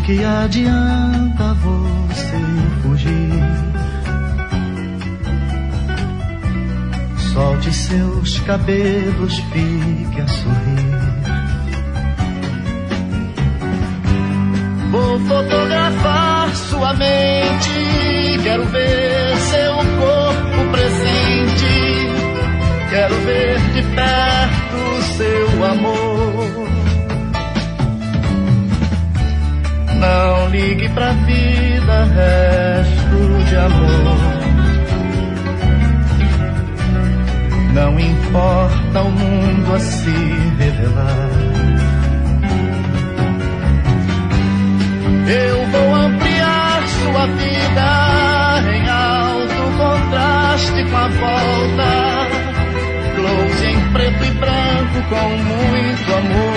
que adianta você fugir? Solte seus cabelos, fique a sorrir. Vou fotografar sua mente, quero ver seu corpo presente, quero ver de perto seu amor. Não ligue pra vida, resto de amor. Não importa o mundo a se revelar. Eu vou ampliar sua vida em alto contraste com a volta. Close em preto e branco com muito amor.